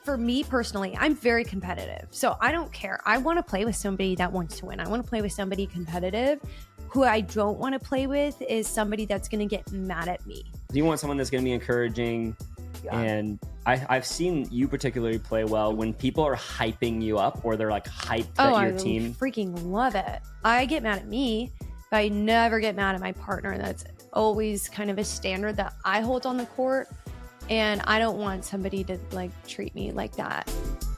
For me personally, I'm very competitive. So I don't care. I want to play with somebody that wants to win. I want to play with somebody competitive. Who I don't want to play with is somebody that's going to get mad at me. You want someone that's going to be encouraging. Yeah. And I've seen you particularly play well when people are hyping you up or they're like hyped at your team. I freaking love it. I get mad at me, but I never get mad at my partner. That's always kind of a standard that I hold on the court. And I don't want somebody to like treat me like that.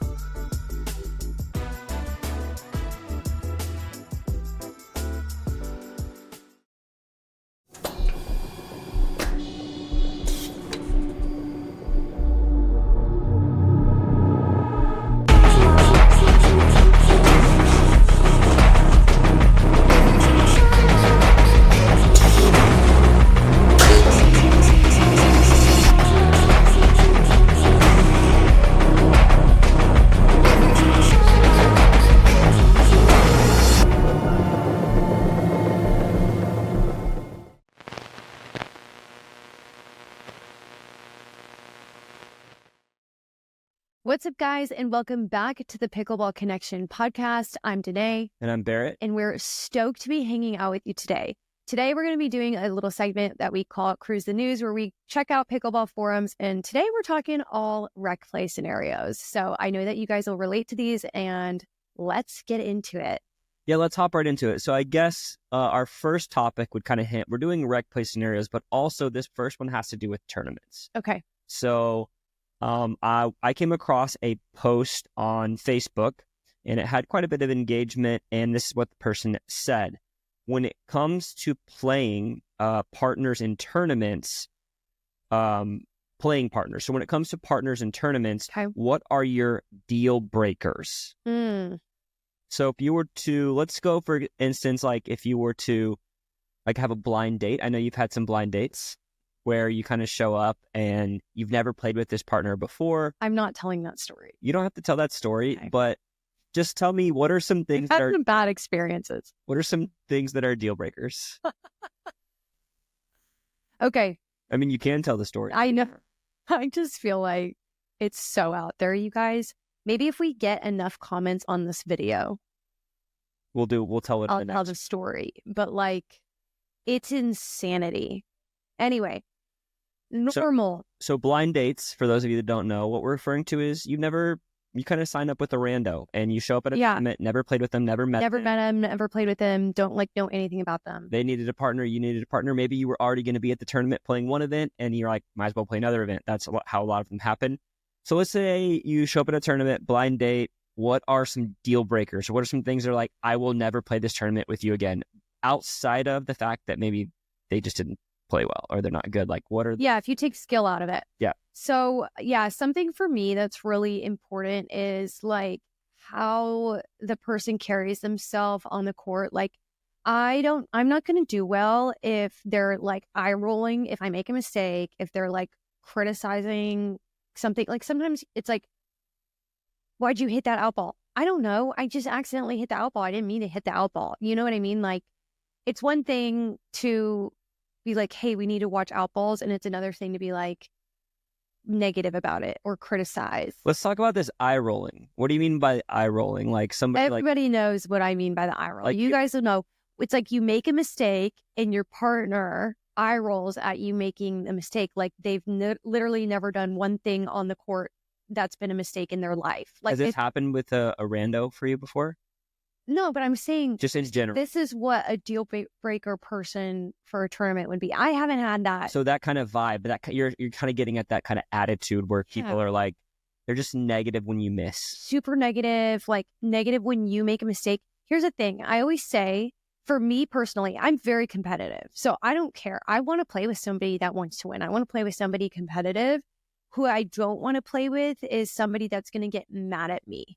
What's up, guys, and welcome back to the Pickleball Connection podcast. I'm Danae. And I'm Barrett. And we're stoked to be hanging out with you today. Today, we're going to be doing a little segment that we call Cruise the News, where we check out pickleball forums. And today, we're talking all rec play scenarios. So I know that you guys will relate to these, and let's get into it. Yeah, let's hop right into it. So I guess our first topic would kind of hint, we're doing rec play scenarios, but also this first one has to do with tournaments. Okay. So I came across a post on Facebook, and it had quite a bit of engagement, and this is what the person said. When it comes to playing partners in tournaments, playing partners. So when it comes to partners in tournaments, okay, what are your deal breakers? So if you were to, let's go for instance, like if you were to like have a blind date. I know you've had some blind dates where you kind of show up and you've never played with this partner before. I'm not telling that story. You don't have to tell that story, okay, but just tell me, what are some things that are some bad experiences? What are some things that are deal breakers? Okay. I mean, you can tell the story. I know. I just feel like it's so out there, you guys. Maybe if we get enough comments on this video, we'll tell it. I'll tell the story. But like, it's insanity. Anyway, normal. So blind dates, for those of you that don't know, what we're referring to is you kind of sign up with a rando and you show up at a tournament, never played with them, never met them, never played with them, don't like know anything about them. They needed a partner, you needed a partner. Maybe you were already going to be at the tournament playing one event and you're like, might as well play another event. That's how a lot of them happen. So let's say you show up at a tournament, blind date. What are some deal breakers? Or what are some things that are like, I will never play this tournament with you again, outside of the fact that maybe they just didn't play well or they're not good? Like, what are if you take skill out of it. Yeah. So something for me that's really important is like how the person carries themselves on the court. Like, I'm not going to do well if they're like eye rolling, if I make a mistake, if they're like criticizing something. Like sometimes it's like, why'd you hit that out ball? I don't know. I just accidentally hit the out ball. I didn't mean to hit the out ball. You know what I mean? Like, it's one thing to be like, hey, we need to watch out balls. And it's another thing to be like negative about it or criticize. Let's talk about this eye rolling. What do you mean by eye rolling? Like everybody knows what I mean by the eye roll. Like, you guys will know. It's like you make a mistake and your partner eye rolls at you making a mistake. Like they've literally never done one thing on the court that's been a mistake in their life. Like, has this happened with a rando for you before? No, but I'm saying just in general, this is what a deal breaker person for a tournament would be. I haven't had that. So that kind of vibe, that you're kind of getting at that kind of attitude where people are like, they're just negative when you miss. Super negative, like negative when you make a mistake. Here's the thing. I always say, for me personally, I'm very competitive. So I don't care. I want to play with somebody that wants to win. I want to play with somebody competitive. Who I don't want to play with is somebody that's going to get mad at me.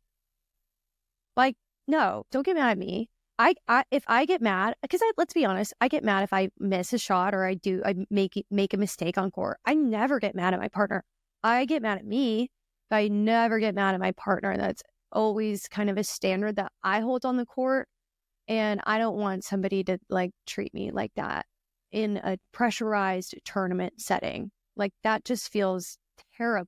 Like, no, don't get mad at me. If I get mad, because let's be honest, I get mad if I miss a shot or I make a mistake on court. I never get mad at my partner. I get mad at me, but I never get mad at my partner. And that's always kind of a standard that I hold on the court. And I don't want somebody to like treat me like that in a pressurized tournament setting. Like that just feels terrible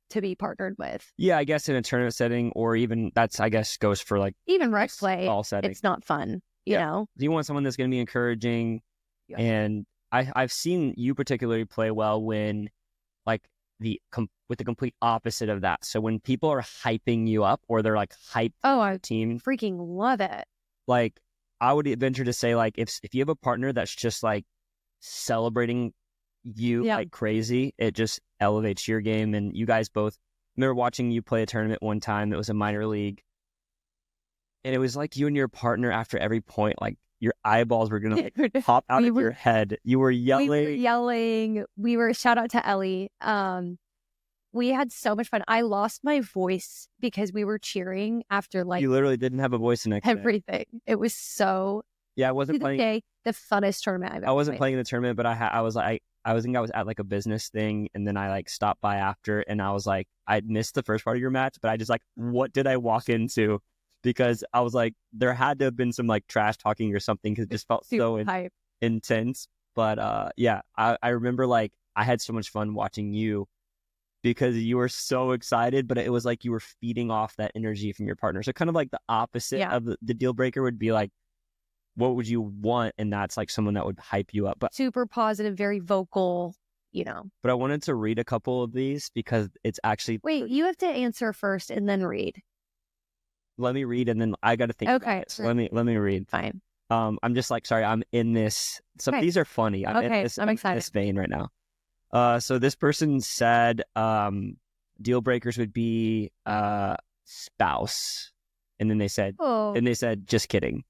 to be partnered with. Yeah, I guess in a tournament setting, or even I guess goes for like Even rec play, all settings. it's not fun, you know? You want someone that's going to be encouraging. Yeah. And I've seen you particularly play well when like with the complete opposite of that. So when people are hyping you up or they're like hyped I team, freaking love it. like I would venture to say like if you have a partner that's just like celebrating you like crazy, it just elevates your game. And you guys both, I remember watching you play a tournament one time. It was a minor league. And it was like you and your partner after every point, like your eyeballs were going to pop out of your head. You were yelling. We were shout out to Ellie. We had so much fun. I lost my voice because we were cheering after like you literally didn't have a voice the next everything. Day. It was so I wasn't playing the funnest tournament I've ever I wasn't played. playing in the tournament, but I was like I was at like a business thing, and then I like stopped by after, and I was like I missed the first part of your match, but I just like what did I walk into? Because I was like there had to have been some like trash talking or something because it just felt so intense. But I remember like I had so much fun watching you because you were so excited, but it was like you were feeding off that energy from your partner. So kind of like the opposite of the deal breaker would be like, what would you want? And that's like someone that would hype you up. But super positive, very vocal, you know. But I wanted to read a couple of these because it's actually... Wait, you have to answer first and then read. Let me read and then I got to think about it. So let me read. Fine. I'm just like, sorry, I'm in this. Some of these are funny. I'm excited. in this vein right now. So this person said deal breakers would be spouse. And then they said, just kidding.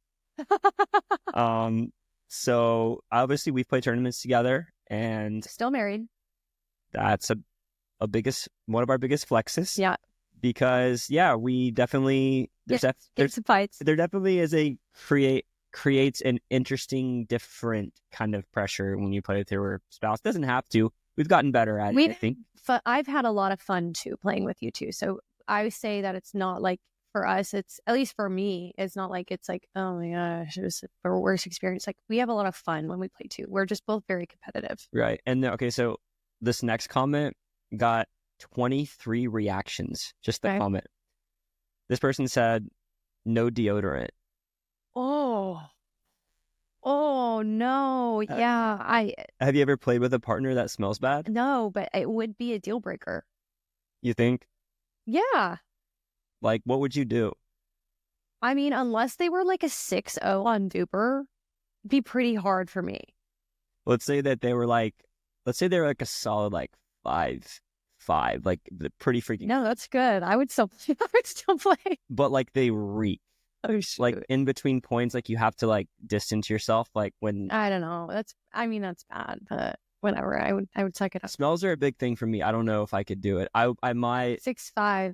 So obviously we've played tournaments together and still married. That's one of our biggest flexes. Yeah. Because we definitely there's some fights. There definitely is creates an interesting, different kind of pressure when you play with your spouse. Doesn't have to. We've gotten better at it, I think. I've had a lot of fun too playing with you too. So I would say that it's not like for us, it's at least for me, it's not like it's like, oh my gosh, it was a worst experience. Like we have a lot of fun when we play too. We're just both very competitive. Right. And so this next comment got 23 reactions, just the comment. This person said, no deodorant. Oh no. Have you ever played with a partner that smells bad? No, but it would be a deal breaker. You think? Yeah. Like, what would you do? I mean, unless they were like a 6-0 on Duper, it'd be pretty hard for me. Let's say they were like a solid like 5-5, like pretty freaking. No, that's good. I would still play. But like they reek. Oh, shoot. Like in between points, like you have to like distance yourself. Like when I don't know. That's bad, but whatever. I would suck it up. Smells are a big thing for me. I don't know if I could do it. I might 5-5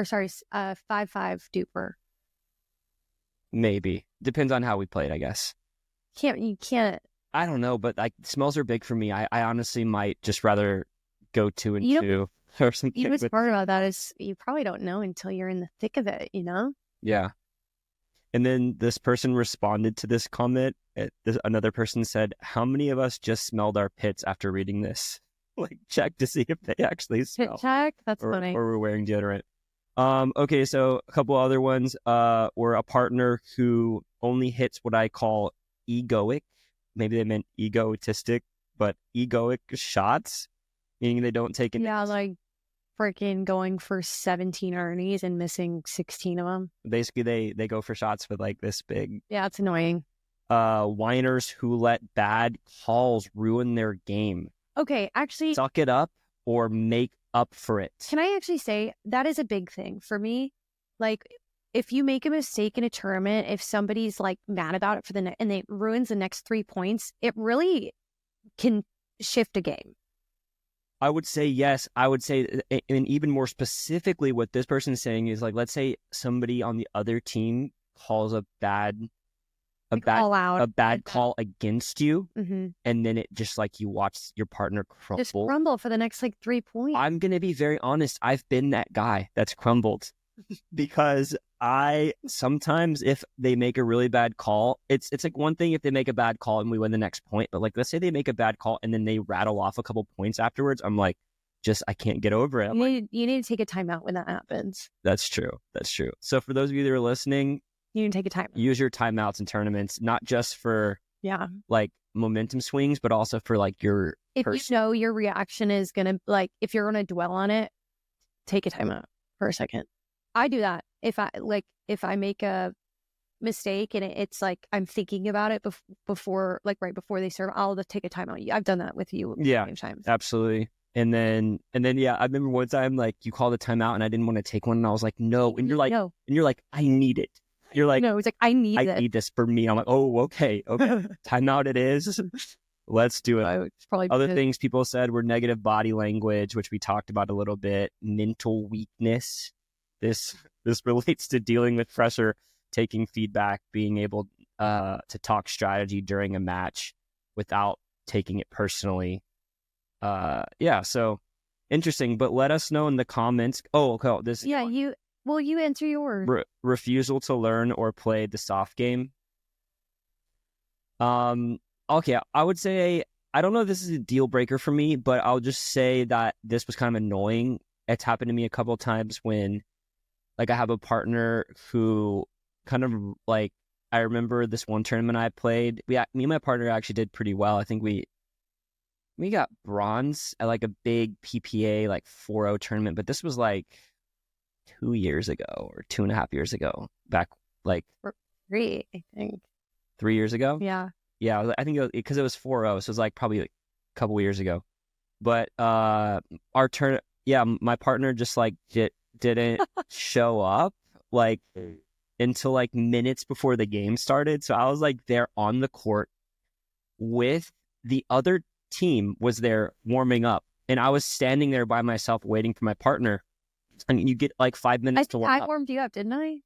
Duper. Maybe depends on how we played, I guess. You can't. I don't know, but like smells are big for me. I honestly might just rather go 2-2 or something. You know what's hard about that is you probably don't know until you're in the thick of it. You know. Yeah. And then this person responded to this comment. Another person said, how many of us just smelled our pits after reading this? Like, check to see if they actually smell. Pit check? That's funny. Or we're wearing deodorant. Okay, so a couple other ones. We're a partner who only hits what I call egoic. Maybe they meant egotistic, but egoic shots, meaning they don't take it. Yeah, like freaking going for 17 Ernies and missing 16 of them. Basically, they go for shots with like this big. Yeah, it's annoying. Whiners who let bad calls ruin their game. Okay, actually, suck it up or make up for it. Can I actually say that is a big thing for me? Like, if you make a mistake in a tournament, if somebody's like mad about it and it ruins the next 3 points, it really can shift a game. I would say yes. I would say, and even more specifically, what this person is saying is like, let's say somebody on the other team calls a bad call against you, mm-hmm. and then it just like you watch your partner crumble. Just crumble for the next like 3 points. I'm gonna be very honest. I've been that guy that's crumbled because I sometimes if they make a really bad call, it's like one thing if they make a bad call and we win the next point, but like let's say they make a bad call and then they rattle off a couple points afterwards. I'm like, I can't get over it. You need to take a timeout when that happens. That's true. So for those of you that are listening, you need to take a timeout. Use your timeouts in tournaments, not just for like momentum swings, but also for like your if you know your reaction is gonna, like, if you're gonna dwell on it, take a timeout for a second. I do that if I make a mistake and it's like I'm thinking about it before, like right before they serve, I'll just take a timeout. I've done that with you. Times. Absolutely. And then I remember one time like you called a timeout and I didn't want to take one and I was like no, and you're like no. And you're like I need it. You're like no, it's like I need this for me. I'm like, oh, okay, timeout it is. Let's do it. Other things people said were negative body language, which we talked about a little bit. Mental weakness. This relates to dealing with pressure, taking feedback, being able to talk strategy during a match without taking it personally. So interesting. But let us know in the comments. Oh, okay. You answer yours. Refusal to learn or play the soft game. Okay, I would say, I don't know if this is a deal breaker for me, but I'll just say that this was kind of annoying. It's happened to me a couple of times when, like, I have a partner who kind of, like, I remember this one tournament I played. Me and my partner actually did pretty well. I think we got bronze at, like, a big PPA, like, 4-0 tournament, but this was, like, 2 years ago or 2.5 years ago. Back, like... 3, I think. 3 years ago? Yeah, I think because it was 4-0, so it was like probably like a couple years ago. But my partner just like didn't show up like until like minutes before the game started. So I was like there on the court with the other team was there warming up, and I was standing there by myself waiting for my partner. And you get like 5 minutes to warm up. I warmed you up, didn't I?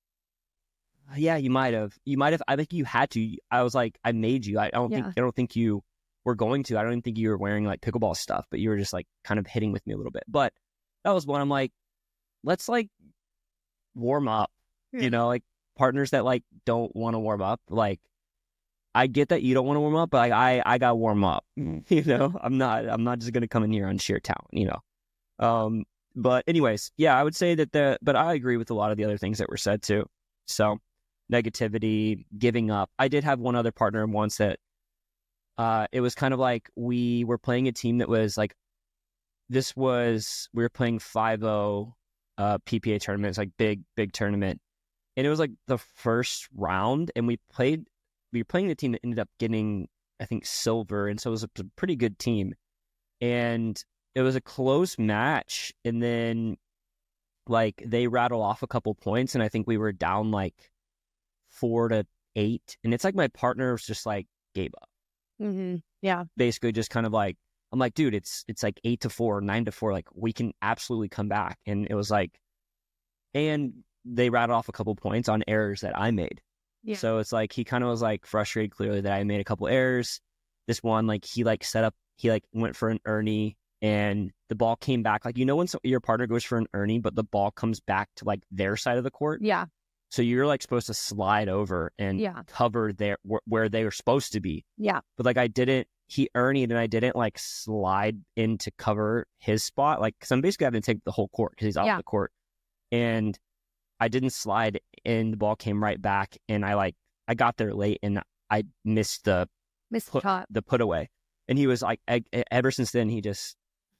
Yeah, you might have. I think you had to. I was like, I made you. I don't think you were going to. I don't even think you were wearing like pickleball stuff, but you were just like kind of hitting with me a little bit. But that was one. I'm like, let's like warm up. You know, like partners that like don't want to warm up. Like, I get that you don't want to warm up, but like, I got to warm up. You know, I'm not just gonna come in here on sheer talent. You know. But anyways, yeah, I would say that but I agree with a lot of the other things that were said too. So. Negativity, giving up. I did have one other partner once that it was kind of like we were playing a team that was like, we were playing 5-0 PPA tournament. It's like big tournament. And it was like the first round, and we were playing the team that ended up getting, I think, silver. And so it was a pretty good team. And it was a close match. And then like they rattled off a couple points, and I think we were down like 4-8, and it's like my partner was just like gave up. Mm-hmm. Yeah, basically just kind of like, I'm like, dude, it's like 8-4, 9-4, like we can absolutely come back. And it was like, and they rattled off a couple points on errors that I made. Yeah. So it's like he kind of was like frustrated clearly that I made a couple errors. This one, like he like went for an Ernie, and the ball came back. Like, you know when your partner goes for an Ernie, but the ball comes back to like their side of the court. Yeah. So you're like supposed to slide over and cover where they were supposed to be. Yeah. But like he Ernied, and I didn't like slide in to cover his spot. Like, cause I'm basically having to take the whole court because he's off the court. And I didn't slide, and the ball came right back, and I got there late, and I missed the put away. And he was like, ever since then, he just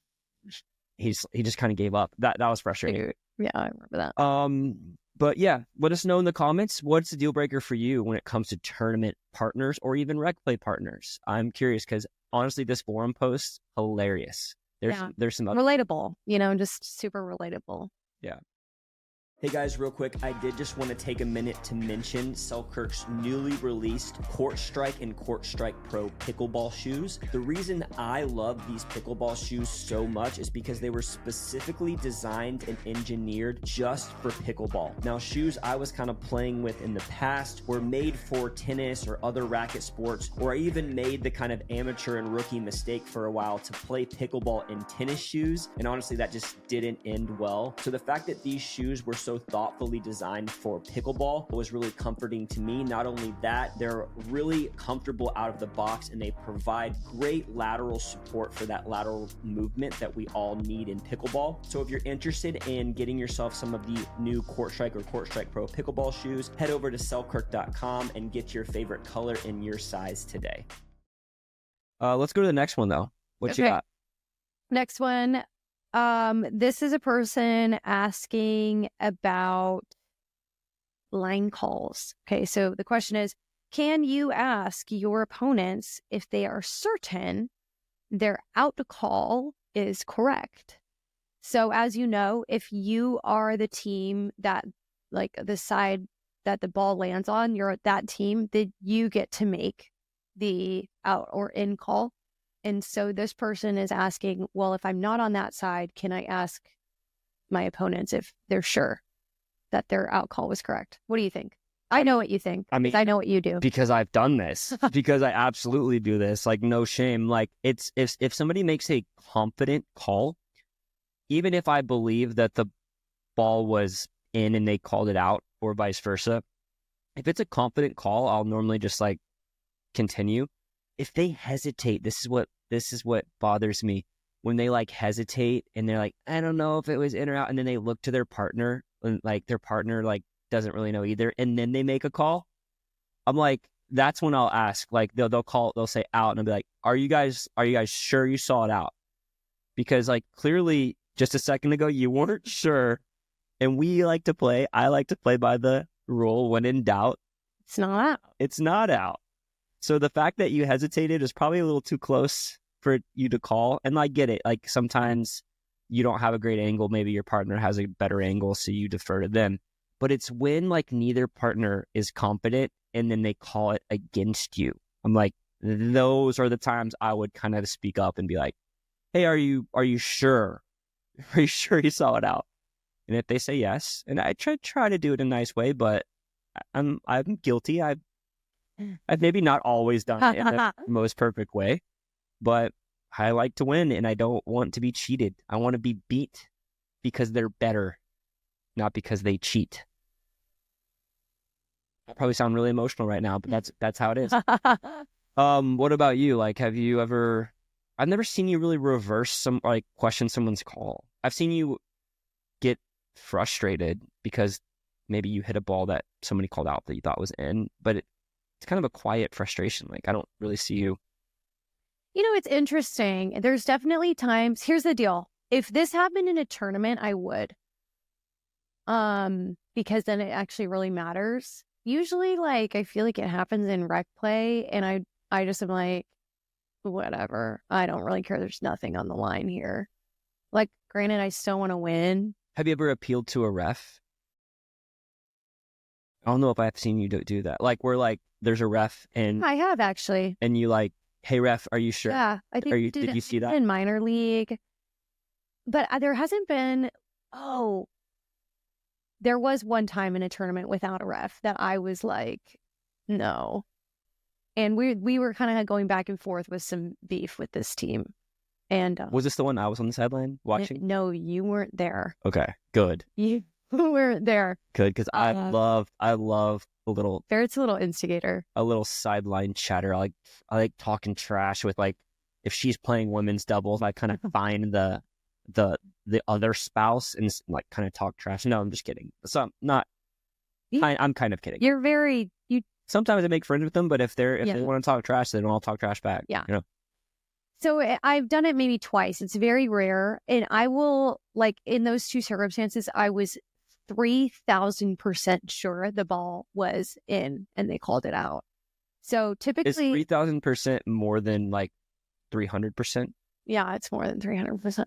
kind of gave up. That was frustrating. Yeah, I remember that. But yeah, let us know in the comments, what's the deal breaker for you when it comes to tournament partners or even rec play partners? I'm curious because honestly, this forum post, hilarious. There's some other... relatable, just super relatable. Yeah. Hey guys, real quick, I did just want to take a minute to mention Selkirk's newly released Court Strike and Court Strike Pro pickleball shoes. The reason I love these pickleball shoes so much is because they were specifically designed and engineered just for pickleball. Now, shoes I was kind of playing with in the past were made for tennis or other racket sports, or I even made the kind of amateur and rookie mistake for a while to play pickleball in tennis shoes, and honestly, that just didn't end well. So the fact that these shoes were so thoughtfully designed for pickleball. It was really comforting to me. Not only that, they're really comfortable out of the box, and they provide great lateral support for that lateral movement that we all need in pickleball. So if you're interested in getting yourself some of the new Court Strike or Court Strike Pro pickleball shoes, head over to Selkirk.com and get your favorite color in your size today. Let's go to the next one though. What you got? Next one. This is a person asking about line calls. Okay, so the question is, can you ask your opponents if they are certain their out call is correct? So as you know, if you are the team that, like the side that the ball lands on, you're that team, that you get to make the out or in call. And so this person is asking, well, if I'm not on that side, can I ask my opponents if they're sure that their out call was correct? What do you think? I know what you think. I mean, I know what you do. Because I've done this. Because I absolutely do this. Like, no shame. Like, it's if somebody makes a confident call, even if I believe that the ball was in and they called it out or vice versa, if it's a confident call, I'll normally just like continue. If they hesitate, this is what bothers me. When they like hesitate and they're like, I don't know if it was in or out, and then they look to their partner and like their partner like doesn't really know either, and then they make a call. I'm like, that's when I'll ask. Like they'll say out, and I'll be like, are you guys sure you saw it out? Because like clearly just a second ago you weren't sure, and I like to play by the rule, when in doubt, it's not out. It's not out. So the fact that you hesitated is probably a little too close for you to call. And I get it. Like sometimes you don't have a great angle. Maybe your partner has a better angle, so you defer to them. But it's when like neither partner is confident and then they call it against you. I'm like, those are the times I would kind of speak up and be like, hey, are you sure? Are you sure you saw it out? And if they say yes, and I try to do it in a nice way, but I'm guilty. I've maybe not always done it in the most perfect way, but I like to win, and I don't want to be cheated. I want to be beat because they're better, not because they cheat. I probably sound really emotional right now, but that's how it is. What about you? Like, have you ever? I've never seen you really reverse question someone's call. I've seen you get frustrated because maybe you hit a ball that somebody called out that you thought was in, but it's kind of a quiet frustration. Like, I don't really see you. You know, it's interesting. There's definitely times. Here's the deal. If this happened in a tournament, I would. Because then it actually really matters. Usually, like, I feel like it happens in rec play, and I just am like, whatever. I don't really care. There's nothing on the line here. Like, granted, I still want to win. Have you ever appealed to a ref? I don't know if I've seen you do that. Like, where like there's a ref and I have actually, and you like, hey ref, are you sure? Yeah, I think did you see that in minor league? But there hasn't been. Oh, there was one time in a tournament without a ref that I was like, no, and we were kind of going back and forth with some beef with this team. And was this the one I was on the sideline watching? No, you weren't there. Okay, good. You weren't there. Good, because I love a little. Barrett's a little instigator. A little sideline chatter. I like talking trash with, like, if she's playing women's doubles, I kind of find the other spouse and like kind of talk trash. No, I'm just kidding. So I'm kind of kidding. You're very Sometimes I make friends with them, but if they want to talk trash, they don't all talk trash back. Yeah. You know? So I've done it maybe twice. It's very rare. And I will, like, in those two circumstances, I was 3,000% sure the ball was in and they called it out. So typically... Is 3,000% more than like 300%? Yeah, it's more than 300%.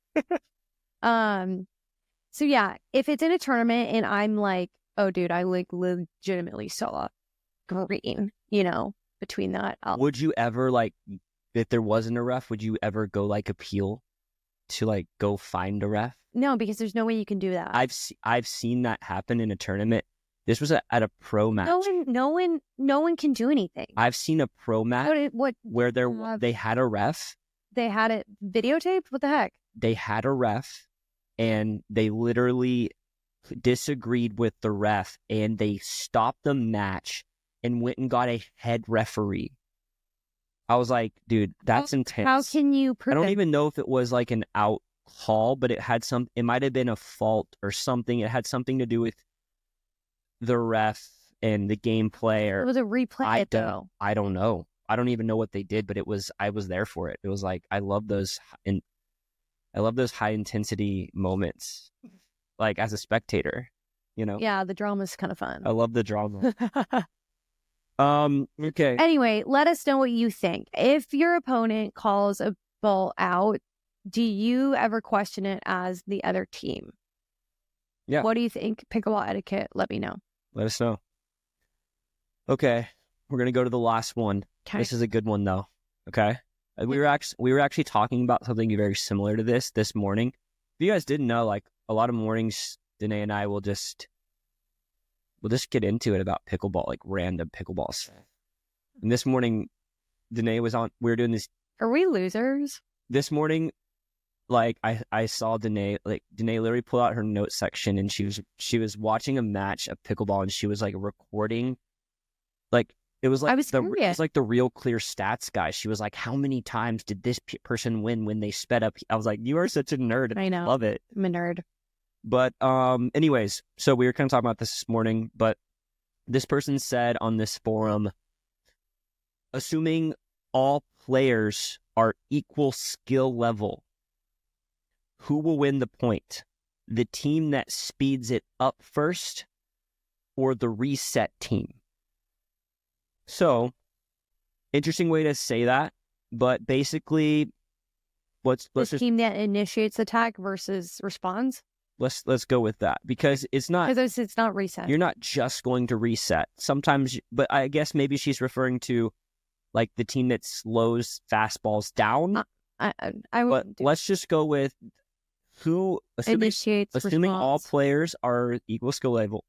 So yeah, if it's in a tournament and I'm like, oh dude, I like legitimately saw green, between that. Would you ever, like, if there wasn't a ref, would you ever go like appeal to like go find a ref? No, because there's no way you can do that. I've seen that happen in a tournament. This was at a pro match. No one can do anything. I've seen a pro match where they had a ref. They had it videotaped? What the heck? They had a ref, and they literally disagreed with the ref and they stopped the match and went and got a head referee. I was like, dude, that's intense. How can you prove I don't it? even know if it was like an out call, but it might have been a fault or something. It had something to do with the ref and the gameplay. It Or was a replay, though. I don't know. I don't even know what they did, but I was there for it. It was like, I love those high intensity moments, like as a spectator, you know? Yeah, the drama's kind of fun. I love the drama. Okay. Anyway, let us know what you think. If your opponent calls a ball out, do you ever question it as the other team? Yeah. What do you think? Pickleball etiquette, let me know. Let us know. Okay. We're going to go to the last one. Okay. This is a good one though. Okay. We were actually talking about something very similar to this morning. If you guys didn't know, like a lot of mornings, Danae and I will just get into it about pickleball, like random pickleball stuff. And this morning, Danae was on. We were doing this. Are we losers? This morning, like I saw Danae literally pull out her notes section and she was watching a match of pickleball and she was like recording, like it was like it was like the Real Clear Stats guy. She was like, how many times did this person win when they sped up? I was like, you are such a nerd. I know. Love it. I'm a nerd. But anyways, so we were kind of talking about this morning, but this person said on this forum, assuming all players are equal skill level, who will win the point? The team that speeds it up first or the reset team? So, interesting way to say that, but basically, the team that initiates attack versus responds? Let's go with that because it's not reset. You're not just going to reset. Sometimes, but I guess maybe she's referring to like the team that slows fastballs down. But let's just go with who initiates. Assuming all players are equal skill level.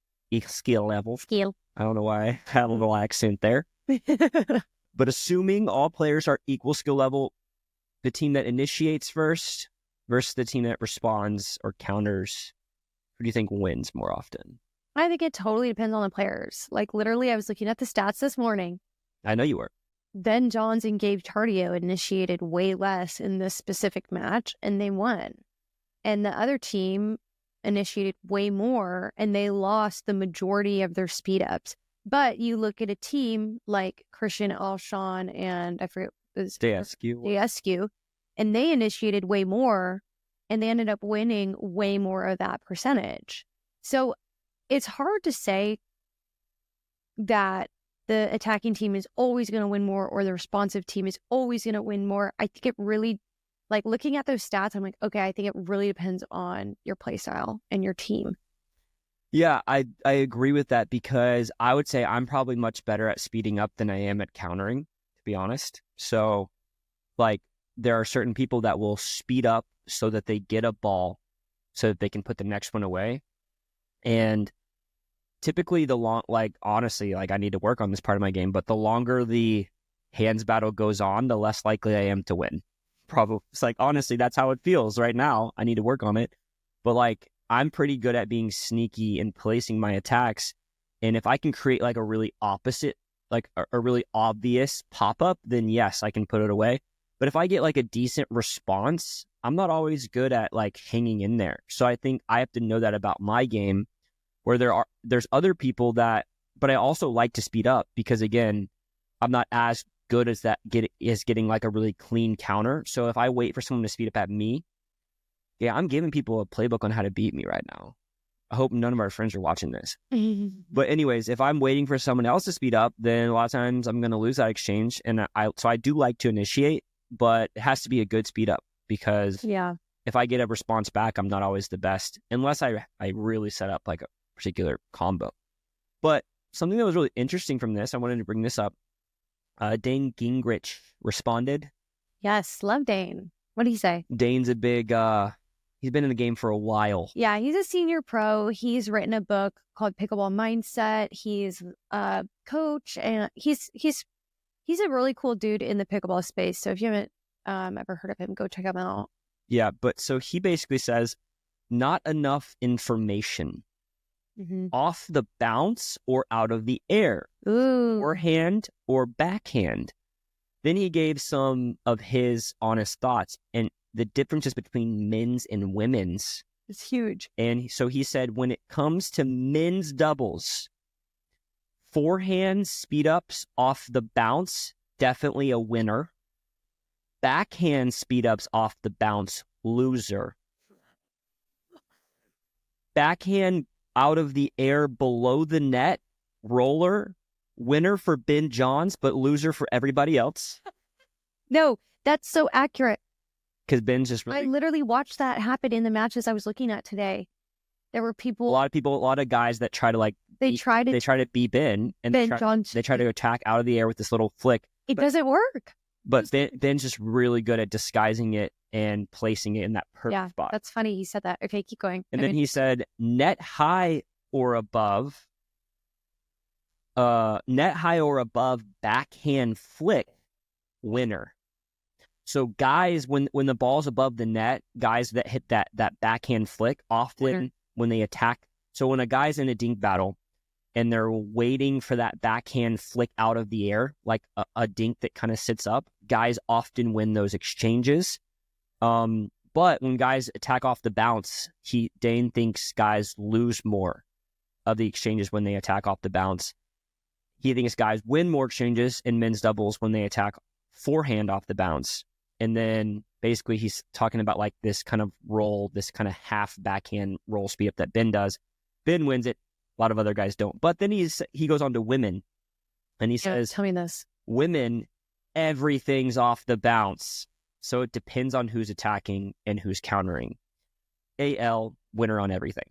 I don't know why I had a little accent there. But assuming all players are equal skill level, the team that initiates first versus the team that responds or counters, who do you think wins more often? I think it totally depends on the players. Like literally, I was looking at the stats this morning. I know you were. Ben Johns and Gabe Tardio initiated way less in this specific match, and they won. And the other team initiated way more, and they lost the majority of their speed ups. But you look at a team like Christian Alshon and I forget Daescu, and they initiated way more, and they ended up winning way more of that percentage. So it's hard to say that the attacking team is always going to win more or the responsive team is always going to win more. I think it really, like looking at those stats, I'm like, okay, I think it really depends on your play style and your team. Yeah, I agree with that because I would say I'm probably much better at speeding up than I am at countering, to be honest. So, like, there are certain people that will speed up so that they get a ball so that they can put the next one away. And typically honestly, I need to work on this part of my game, but the longer the hands battle goes on, the less likely I am to win. Probably. It's like, honestly, that's how it feels right now. I need to work on it. But like, I'm pretty good at being sneaky and placing my attacks. And if I can create like a really opposite, like a really obvious pop-up, then yes, I can put it away. But if I get like a decent response, I'm not always good at like hanging in there. So I think I have to know that about my game where there's other people that, but I also like to speed up because again, I'm not as good as getting like a really clean counter. So if I wait for someone to speed up at me, yeah, I'm giving people a playbook on how to beat me right now. I hope none of our friends are watching this. But anyways, if I'm waiting for someone else to speed up, then a lot of times I'm going to lose that exchange. And so I do like to initiate, but it has to be a good speed up because if I get a response back, I'm not always the best unless I really set up like a particular combo. But something that was really interesting from this, I wanted to bring this up. Dane Gingrich responded. Yes, love Dane. What did he say? Dane's a big... He's been in the game for a while. Yeah, he's a senior pro. He's written a book called Pickleball Mindset. He's a coach, and he's a really cool dude in the pickleball space. So if you haven't ever heard of him, go check him out. Yeah, but so he basically says, not enough information off the bounce or out of the air, forehand or backhand. Then he gave some of his honest thoughts and the differences between men's and women's. It's huge. And so he said, when it comes to men's doubles, forehand speed ups off the bounce, definitely a winner. Backhand speed ups off the bounce, loser. Backhand out of the air below the net, roller, winner for Ben Johns, but loser for everybody else. No, that's so accurate. Because Ben's just really... I literally watched that happen in the matches I was looking at today. There were people... A lot of guys that try to They try to be Ben. And Ben Johns. They try to attack out of the air with this little flick. It doesn't work. But Ben's just really good at disguising it and placing it in that perfect spot. That's funny. He said that. Okay, keep going. And then he said, net high or above, backhand flick, winner. So guys, when the ball's above the net, guys that hit that backhand flick often when they attack. So when a guy's in a dink battle and they're waiting for that backhand flick out of the air, like a dink that kind of sits up, guys often win those exchanges. But when guys attack off the bounce, Dane thinks guys lose more of the exchanges when they attack off the bounce. He thinks guys win more exchanges in men's doubles when they attack forehand off the bounce. And then basically he's talking about like this kind of roll, this kind of half backhand roll speed up that Ben does. Ben wins it. A lot of other guys don't. But then he goes on to women. And he says, tell me this. Women, everything's off the bounce. So it depends on who's attacking and who's countering. AL, winner on everything.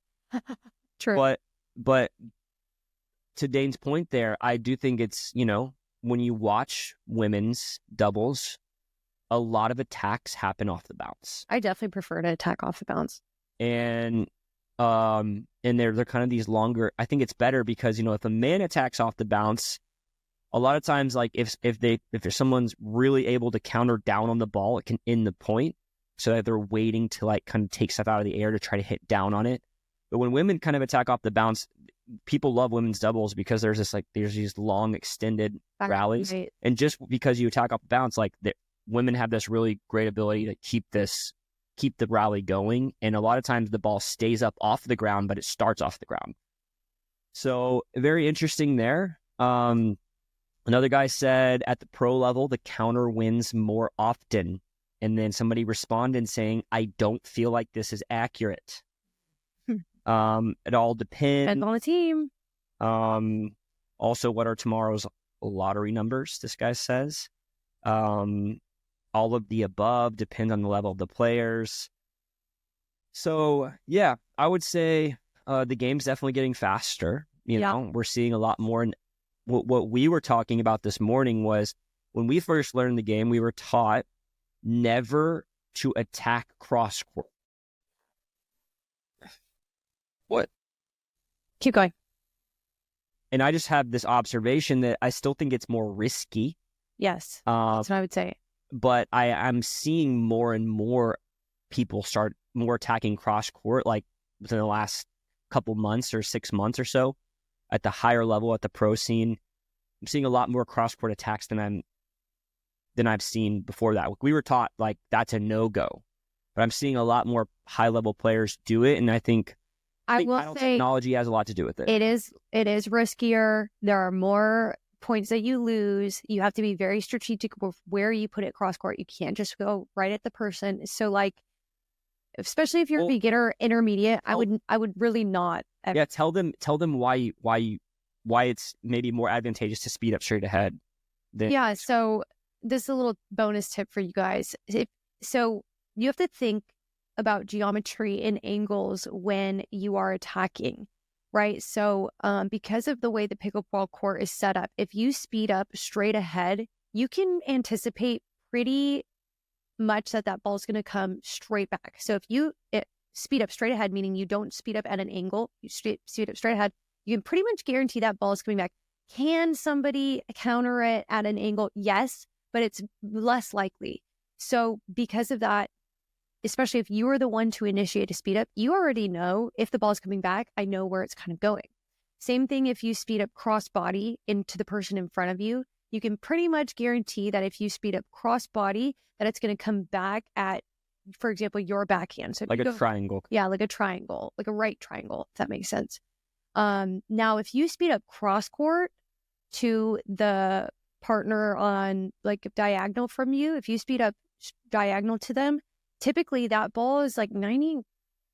True. But to Dane's point there, I do think it's, when you watch women's doubles, a lot of attacks happen off the bounce. I definitely prefer to attack off the bounce. And they're kind of these longer. I think it's better because, if a man attacks off the bounce, a lot of times, like if there's someone's really able to counter down on the ball, it can end the point. So that they're waiting to like kind of take stuff out of the air to try to hit down on it. But when women kind of attack off the bounce, people love women's doubles because there's these long extended rallies. Right. And just because you attack off the bounce, like women have this really great ability to keep the rally going. And a lot of times the ball stays up off the ground, but it starts off the ground. So very interesting there. Another guy said at the pro level, the counter wins more often. And then somebody responded saying, I don't feel like this is accurate. It all depends on the team. Also, what are tomorrow's lottery numbers? This guy says. All of the above depend on the level of the players. So yeah, I would say the game's definitely getting faster. We're seeing a lot more. And what we were talking about this morning was when we first learned the game, we were taught never to attack cross court. What? Keep going. And I just have this observation that I still think it's more risky. Yes, that's what I would say. But I'm seeing more and more people start more attacking cross court, like within the last couple months or 6 months or so, at the higher level, at the pro scene. I'm seeing a lot more cross court attacks than I've seen before that. We were taught like that's a no-go, but I'm seeing a lot more high level players do it, and I think technology has a lot to do with it. It is riskier. There are more points that you lose. You have to be very strategic with where you put it cross court. You can't just go right at the person. So like, especially if you're a beginner, intermediate, I would really not. Yeah, tell them why it's maybe more advantageous to speed up straight ahead. So this is a little bonus tip for you guys. So you have to think about geometry and angles when you are attacking, right? So because of the way the pickleball court is set up, if you speed up straight ahead, you can anticipate pretty much that ball is going to come straight back. So if you speed up straight ahead, meaning you don't speed up at an angle, you speed up straight ahead, you can pretty much guarantee that ball is coming back. Can somebody counter it at an angle? Yes, but it's less likely. So because of that, especially if you are the one to initiate a speed up, you already know if the ball is coming back, I know where it's kind of going. Same thing if you speed up cross body into the person in front of you, you can pretty much guarantee that if you speed up cross body, that it's going to come back at, for example, your backhand. So like a triangle. Yeah, like a triangle, like a right triangle, if that makes sense. Now, if you speed up cross court to the partner on like diagonal from you, if you speed up diagonal to them, typically that ball is like 90%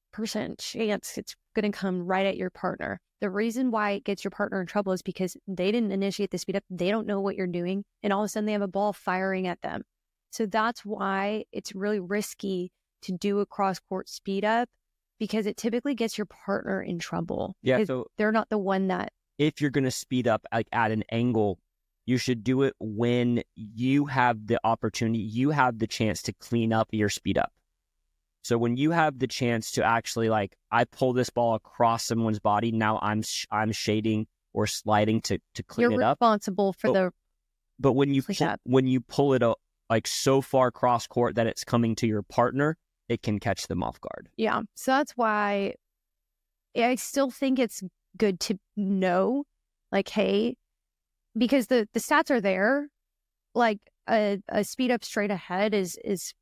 chance it's going to come right at your partner. The reason why it gets your partner in trouble is because they didn't initiate the speed up. They don't know what you're doing. And all of a sudden they have a ball firing at them. So that's why it's really risky to do a cross court speed up, because it typically gets your partner in trouble. Yeah. So they're not the one that. If you're going to speed up like at an angle, you should do it when you have the opportunity, you have the chance to clean up your speed up. So when you have the chance to actually like, I pull this ball across someone's body, now I'm shading or sliding to clean it up. You're responsible for But when you pull it like so far cross court that it's coming to your partner, it can catch them off guard. Yeah. So that's why I still think it's good to know, like, hey, because the stats are there, like a speed up straight ahead is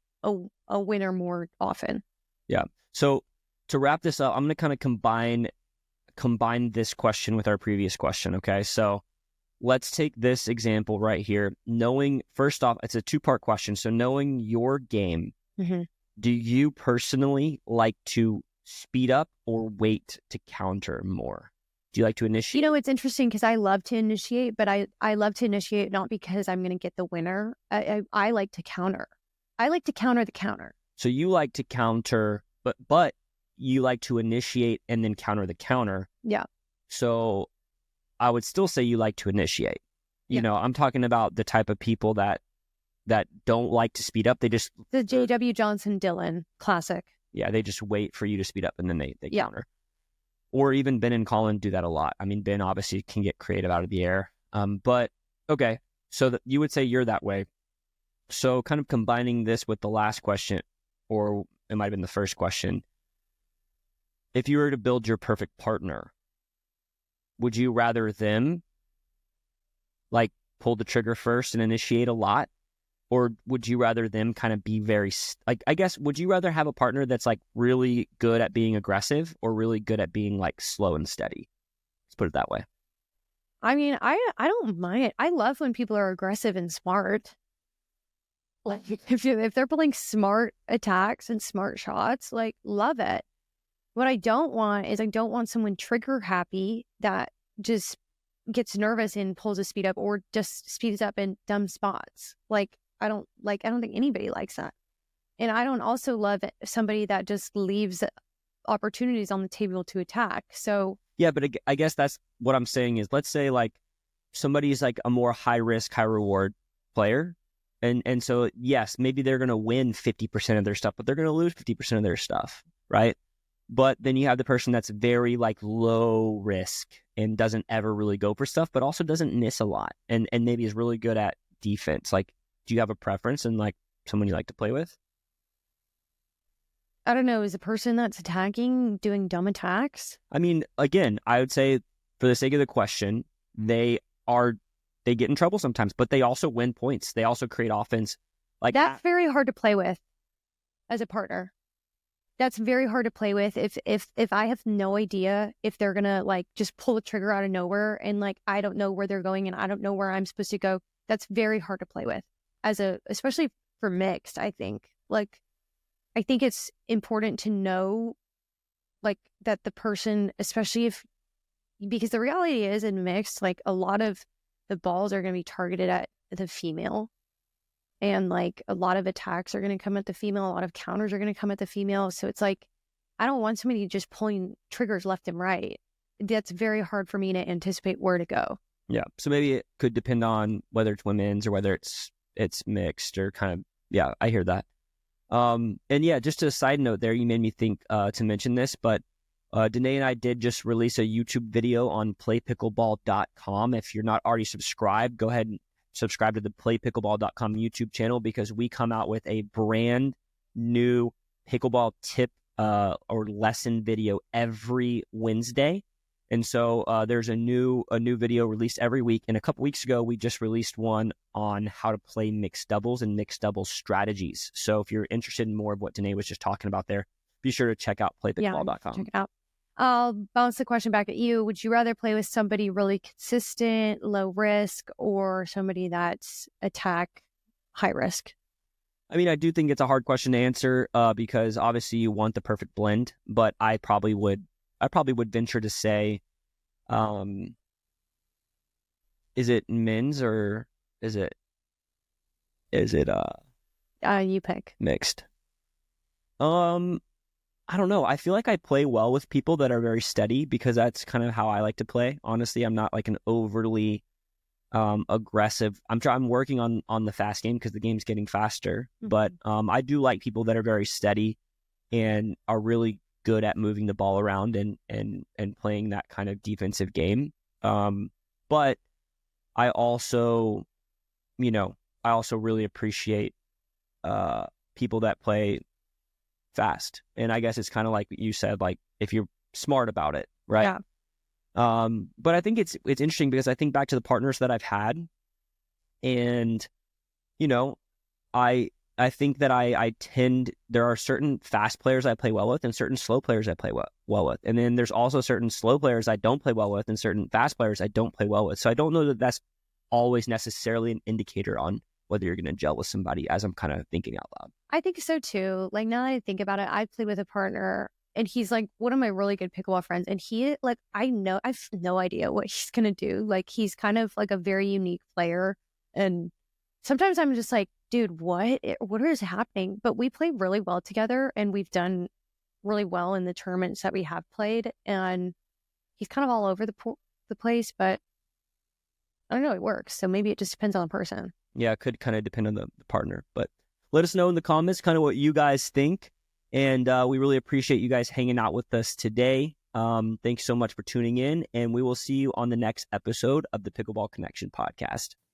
a winner more often. Yeah. So to wrap this up, I'm going to kind of combine this question with our previous question. Okay. So let's take this example right here. Knowing, first off, it's a two-part question. So knowing your game, do you personally like to speed up or wait to counter more? Do you like to initiate? You know, it's interesting because I love to initiate, but I love to initiate not because I'm going to get the winner. I like to counter. I like to counter the counter. So you like to counter, but you like to initiate and then counter the counter. Yeah. So I would still say you like to initiate. You know, I'm talking about the type of people that don't like to speed up. They just... The J.W. Johnson Dylan classic. Yeah, they just wait for you to speed up and then they counter. Or even Ben and Colin do that a lot. I mean, Ben obviously can get creative out of the air. But, okay, so you would say you're that way. So kind of combining this with the last question, or it might have been the first question. If you were to build your perfect partner, would you rather them like pull the trigger first and initiate a lot? Or would you rather them kind of be very, like, I guess, would you rather have a partner that's like really good at being aggressive or really good at being like slow and steady? Let's put it that way. I mean, I don't mind it. I love when people are aggressive and smart. Like if they're pulling smart attacks and smart shots, like, love it. What I don't want is I don't want someone trigger happy that just gets nervous and pulls a speed up or just speeds up in dumb spots. I don't think anybody likes that. And I don't also love somebody that just leaves opportunities on the table to attack. So yeah, but I guess that's what I'm saying is, let's say like somebody's like a more high risk, high reward player. And so, yes, maybe they're going to win 50% of their stuff, but they're going to lose 50% of their stuff, right? But then you have the person that's very like low risk and doesn't ever really go for stuff, but also doesn't miss a lot and maybe is really good at defense. Like, do you have a preference and like someone you like to play with? I don't know. Is a person that's attacking doing dumb attacks? I mean, again, I would say for the sake of the question, they get in trouble sometimes, but they also win points. They also create offense. Like that's very hard to play with as a partner. That's very hard to play with. If I have no idea if they're gonna like just pull the trigger out of nowhere and like I don't know where they're going and I don't know where I'm supposed to go, that's very hard to play with. Especially for mixed, I think. Like, I think it's important to know like that the person, especially because the reality is in mixed, like a lot of the balls are going to be targeted at the female. And like a lot of attacks are going to come at the female. A lot of counters are going to come at the female. So it's like, I don't want somebody just pulling triggers left and right. That's very hard for me to anticipate where to go. Yeah. So maybe it could depend on whether it's women's or whether it's mixed or kind of, yeah, I hear that. And yeah, just a side note there, you made me think to mention this, but Danae and I did just release a YouTube video on playpickleball.com. If you're not already subscribed, go ahead and subscribe to the playpickleball.com YouTube channel because we come out with a brand new pickleball tip or lesson video every Wednesday. And so there's a new video released every week. And a couple weeks ago, we just released one on how to play mixed doubles and mixed doubles strategies. So if you're interested in more of what Danae was just talking about there, be sure to check out playpickleball.com. Check it out. I'll bounce the question back at you. Would you rather play with somebody really consistent, low risk, or somebody that's attack, high risk? I mean, I do think it's a hard question to answer because obviously you want the perfect blend, but I probably would venture to say, is it men's or is it you pick. Mixed? I don't know. I feel like I play well with people that are very steady because that's kind of how I like to play. Honestly, I'm not like an overly aggressive. I'm working on the fast game because the game's getting faster. Mm-hmm. But I do like people that are very steady and are really good at moving the ball around and playing that kind of defensive game. But I also really appreciate people that play fast. And I guess it's kind of like you said, like if you're smart about it, right? Yeah. But I think it's interesting because I think back to the partners that I've had, and I think that there are certain fast players I play well with and certain slow players I play well with. And then there's also certain slow players I don't play well with and certain fast players I don't play well with. So I don't know that that's always necessarily an indicator on whether you're going to gel with somebody, as I'm kind of thinking out loud. I think so too. Like now that I think about it, I play with a partner and he's like one of my really good pickleball friends. And he I have no idea what he's going to do. Like he's kind of like a very unique player. And sometimes I'm just like, dude, what is happening? But we play really well together and we've done really well in the tournaments that we have played. And he's kind of all over the place, but I don't know, it works. So maybe it just depends on the person. Yeah, it could kind of depend on the partner. But let us know in the comments kind of what you guys think. And we really appreciate you guys hanging out with us today. Thanks so much for tuning in. And we will see you on the next episode of the Pickleball Connection podcast.